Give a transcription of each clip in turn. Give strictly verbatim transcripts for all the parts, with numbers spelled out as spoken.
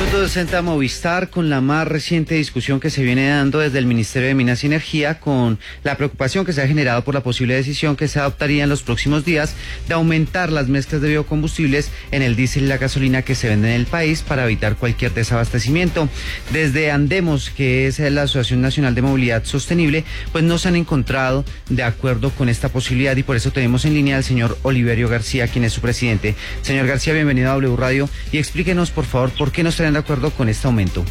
Mundo Decenta Movistar, con la más reciente discusión que se viene dando desde el Ministerio de Minas y Energía, con la preocupación que se ha generado por la posible decisión que se adoptaría en los próximos días de aumentar las mezclas de biocombustibles en el diésel y la gasolina que se venden en el país para evitar cualquier desabastecimiento. Desde Andemos, que es la Asociación Nacional de Movilidad Sostenible, pues no se han encontrado de acuerdo con esta posibilidad, y por eso tenemos en línea al señor Oliverio García, quien es su presidente. Señor García, bienvenido a W Radio, y explíquenos, por favor, por qué no estarían de acuerdo con este aumento.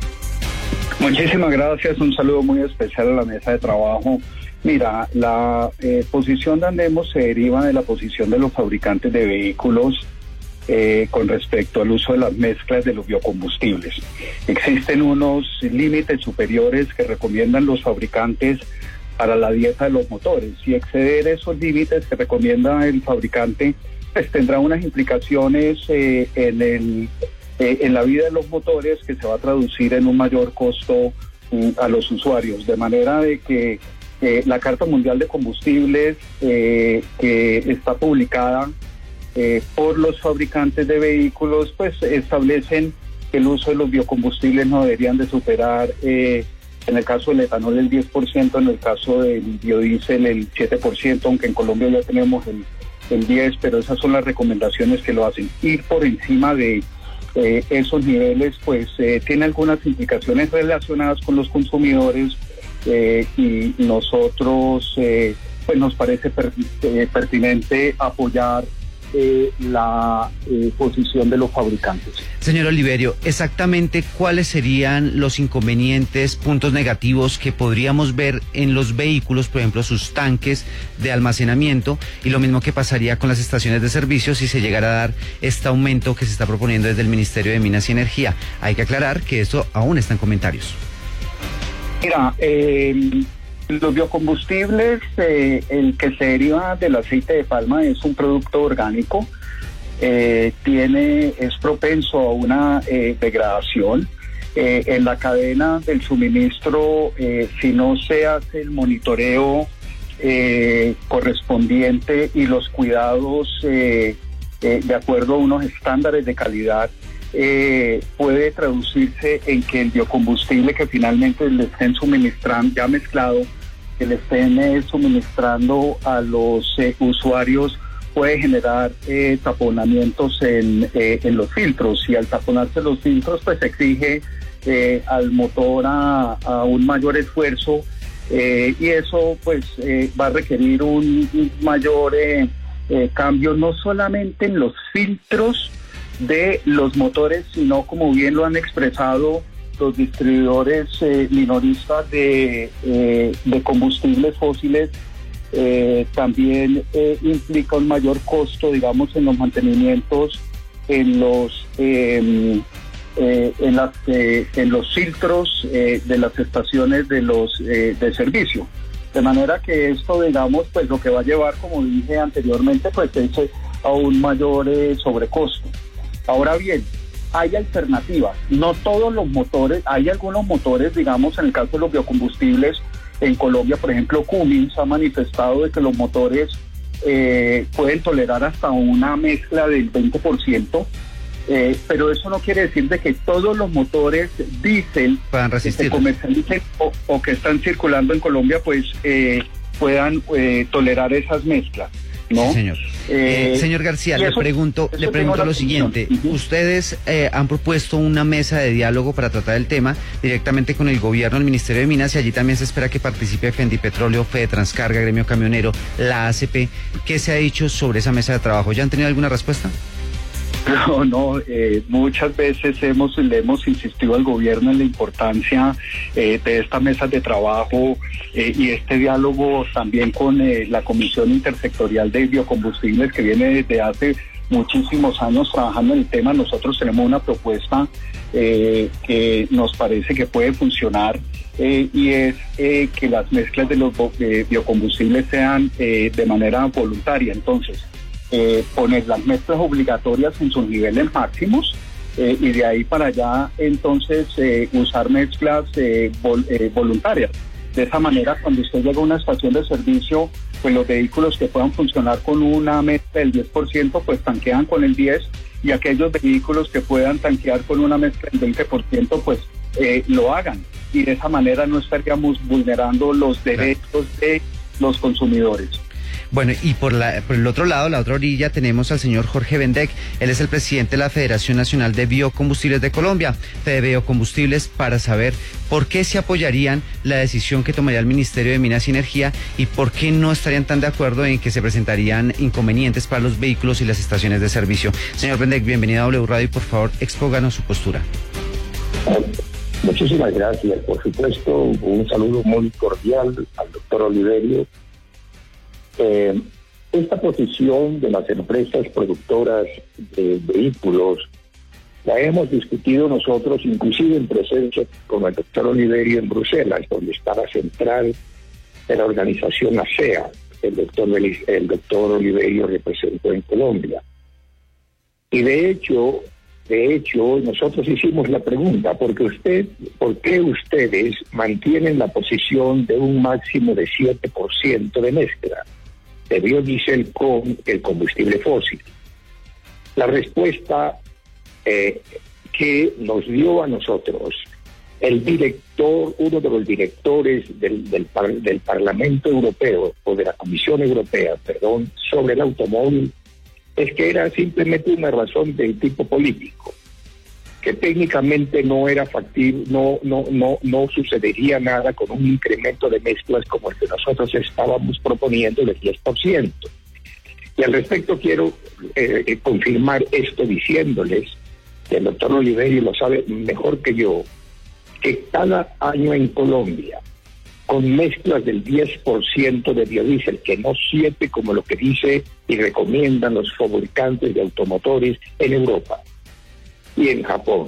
Muchísimas gracias, un saludo muy especial a la mesa de trabajo. Mira, la eh, posición de Andemos se deriva de la posición de los fabricantes de vehículos eh, con respecto al uso de las mezclas de los biocombustibles. Existen unos límites superiores que recomiendan los fabricantes para la dieta de los motores, y exceder esos límites que recomienda el fabricante pues tendrá unas implicaciones eh, en el Eh, en la vida de los motores, que se va a traducir en un mayor costo um, a los usuarios, de manera de que eh, la Carta Mundial de Combustibles eh, que está publicada eh, por los fabricantes de vehículos, pues establecen que el uso de los biocombustibles no deberían de superar eh, en el caso del etanol el diez por ciento, en el caso del biodiesel el siete por ciento, aunque en Colombia ya tenemos el, el diez por ciento, pero esas son las recomendaciones que lo hacen. Ir por encima de Eh, esos niveles pues eh, tiene algunas implicaciones relacionadas con los consumidores eh, y nosotros eh, pues nos parece per, eh, pertinente apoyar eh, la eh, posición de los fabricantes. Señor Oliverio, exactamente cuáles serían los inconvenientes, puntos negativos que podríamos ver en los vehículos, por ejemplo, sus tanques de almacenamiento, y lo mismo que pasaría con las estaciones de servicio si se llegara a dar este aumento que se está proponiendo desde el Ministerio de Minas y Energía. Hay que aclarar que esto aún está en comentarios. Mira, eh, los biocombustibles, eh, el que se deriva del aceite de palma es un producto orgánico. Eh, tiene, es propenso a una eh, degradación eh, en la cadena del suministro. Eh, si no se hace el monitoreo eh, correspondiente y los cuidados eh, eh, de acuerdo a unos estándares de calidad, eh, puede traducirse en que el biocombustible que finalmente le estén suministrando, ya mezclado, que le estén eh, suministrando a los eh, usuarios, puede generar eh, taponamientos en, eh, en los filtros, y al taponarse los filtros pues exige eh, al motor a, a un mayor esfuerzo eh, y eso pues eh, va a requerir un, un mayor eh, eh, cambio no solamente en los filtros de los motores, sino, como bien lo han expresado los distribuidores eh, minoristas de, eh, de combustibles fósiles, Eh, también eh, implica un mayor costo, digamos, en los mantenimientos, en los eh, eh, en las eh, en los filtros eh, de las estaciones de los eh, de servicio, de manera que esto, digamos, pues lo que va a llevar, como dije anteriormente, pues es a un mayor eh, sobrecosto. Ahora bien, hay alternativas, no todos los motores, hay algunos motores, digamos, en el caso de los biocombustibles. En Colombia, por ejemplo, Cummins ha manifestado de que los motores eh, pueden tolerar hasta una mezcla del veinte por ciento, eh, pero eso no quiere decir de que todos los motores diésel que se comercialicen o, o que están circulando en Colombia pues eh, puedan eh, tolerar esas mezclas, ¿no? Sí, señor. Eh, eh, señor García, le eso, pregunto, le pregunto lo siguiente. Uh-huh. Ustedes eh, han propuesto una mesa de diálogo para tratar el tema directamente con el gobierno, el Ministerio de Minas, y allí también se espera que participe Fendipetróleo, Fede Transcarga, Gremio Camionero, la A C P. ¿Qué se ha dicho sobre esa mesa de trabajo? ¿Ya han tenido alguna respuesta? No, no, eh, muchas veces hemos le hemos insistido al gobierno en la importancia eh, de estas mesas de trabajo eh, y este diálogo también con eh, la Comisión Intersectorial de Biocombustibles, que viene desde hace muchísimos años trabajando en el tema. Nosotros tenemos una propuesta eh, que nos parece que puede funcionar eh, y es eh, que las mezclas de los eh, biocombustibles sean eh, de manera voluntaria. Entonces, Eh, poner las mezclas obligatorias en sus niveles máximos eh, y de ahí para allá entonces eh, usar mezclas eh, vol, eh, voluntarias. De esa manera, cuando usted llega a una estación de servicio, pues los vehículos que puedan funcionar con una mezcla del diez por ciento pues tanquean con el diez por ciento, y aquellos vehículos que puedan tanquear con una mezcla del veinte por ciento, pues eh, lo hagan. Y de esa manera no estaríamos vulnerando los derechos de los consumidores. Bueno, y por, la, por el otro lado, la otra orilla, tenemos al señor Jorge Vendek. Él es el presidente de la Federación Nacional de Biocombustibles de Colombia, Fede Biocombustibles, para saber por qué se apoyarían la decisión que tomaría el Ministerio de Minas y Energía y por qué no estarían tan de acuerdo en que se presentarían inconvenientes para los vehículos y las estaciones de servicio. Señor Vendek, bienvenido a W Radio y por favor, expónganos su postura. Muchísimas gracias. Por supuesto, un saludo muy cordial al doctor Oliverio. Eh, esta posición de las empresas productoras de vehículos la hemos discutido nosotros, inclusive en presencia con el doctor Oliverio en Bruselas, donde está la central de la organización ASEA, el doctor, el doctor Oliverio representó en Colombia. Y de hecho, de hecho, nosotros hicimos la pregunta, ¿por qué usted, por qué ustedes mantienen la posición de un máximo de siete por ciento de mezcla de biodiesel con el combustible fósil? La respuesta eh, que nos dio a nosotros el director, uno de los directores del, del, del Parlamento Europeo, o de la Comisión Europea, perdón, sobre el automóvil, es que era simplemente una razón de tipo político, que técnicamente no era factible, no, no, no, no sucedería nada con un incremento de mezclas como el que nosotros estábamos proponiendo del diez por ciento. Y al respecto quiero eh, eh, confirmar esto diciéndoles, que el doctor Oliverio lo sabe mejor que yo, que cada año en Colombia, con mezclas del diez por ciento de biodiesel, que no siete como lo que dice y recomiendan los fabricantes de automotores en Europa y en Japón.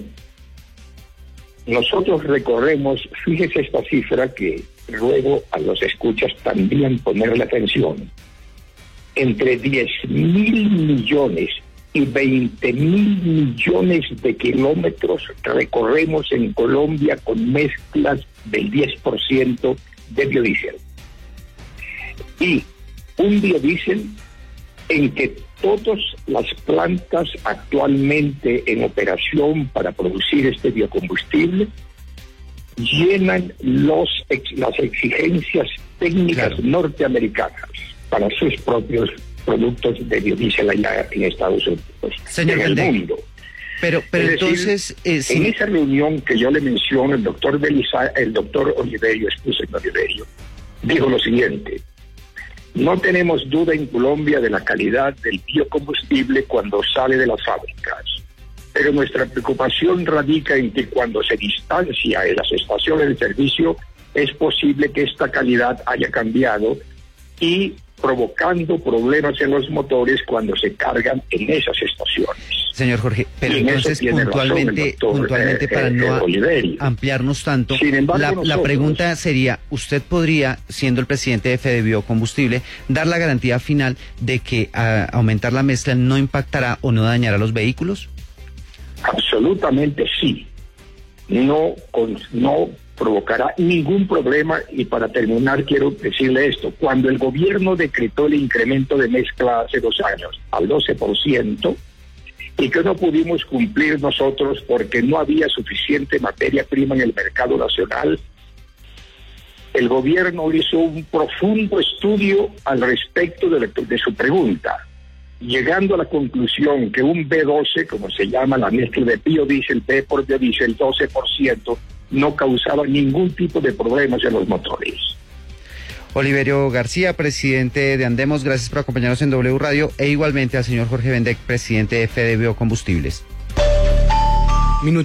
Nosotros recorremos, fíjese esta cifra que ruego a los escuchas también ponerle atención, entre diez mil millones y veinte mil millones de kilómetros recorremos en Colombia con mezclas del diez por ciento de biodiesel. Y un biodiesel en que todas las plantas actualmente en operación para producir este biocombustible llenan los ex, las exigencias técnicas claro. norteamericanas para sus propios productos de biodiesel allá en Estados Unidos, Señor en el Vendek, mundo. Pero, pero es entonces... Decir, eh, sí. en esa reunión que yo le menciono, el doctor Belisa, el doctor Oliverio, expuso en Oliverio, dijo lo siguiente: no tenemos duda en Colombia de la calidad del biocombustible cuando sale de las fábricas, pero nuestra preocupación radica en que cuando se distancia en las estaciones de servicio, es posible que esta calidad haya cambiado y provocando problemas en los motores cuando se cargan en esas estaciones. Señor Jorge, pero entonces puntualmente, doctor, puntualmente eh, para eh, no eh, ampliarnos tanto, embargo, la, nosotros, la pregunta sería, ¿usted podría, siendo el presidente de Fede Biocombustible, dar la garantía final de que a, aumentar la mezcla no impactará o no dañará los vehículos? Absolutamente sí. No, con, no provocará ningún problema. Y para terminar quiero decirle esto: cuando el gobierno decretó el incremento de mezcla hace dos años al doce por ciento y que no pudimos cumplir nosotros porque no había suficiente materia prima en el mercado nacional, el gobierno hizo un profundo estudio al respecto de, de su pregunta, llegando a la conclusión que un B doce, como se llama la mezcla de biodiesel, B por biodiesel, doce por ciento, no causaba ningún tipo de problemas en los motores. Oliverio García, presidente de Andemos, gracias por acompañarnos en W Radio, e igualmente al señor Jorge Vendek, presidente de Fede Biocombustibles.